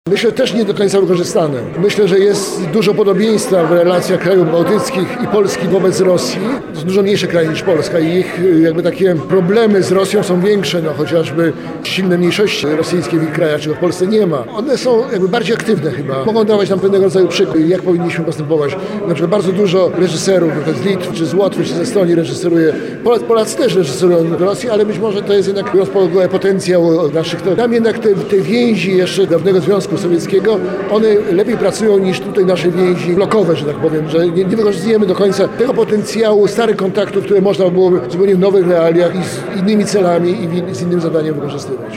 Myślę, też nie do końca wykorzystane. Myślę, że jest dużo podobieństwa w relacjach krajów bałtyckich i Polski wobec Rosji. To są dużo mniejsze kraje niż Polska i ich jakby takie problemy z Rosją są większe, chociażby silne mniejszości rosyjskie w ich krajach, czego w Polsce nie ma. One są jakby bardziej aktywne chyba. Mogą dawać nam pewnego rodzaju przykład, jak powinniśmy postępować. Na przykład bardzo dużo reżyserów, z Litwy, czy z Łotwy, czy ze Estonii reżyseruje. Polacy też reżyserują w Rosji, ale być może to jest jednak potencjał naszych. Tam jednak te więzi jeszcze dawnego Związku Sowieckiego, one lepiej pracują niż tutaj nasze więzi blokowe, że tak powiem, że nie wykorzystujemy do końca tego potencjału starych kontaktów, które można byłoby zupełnie w nowych realiach i z innymi celami i z innym zadaniem wykorzystywać.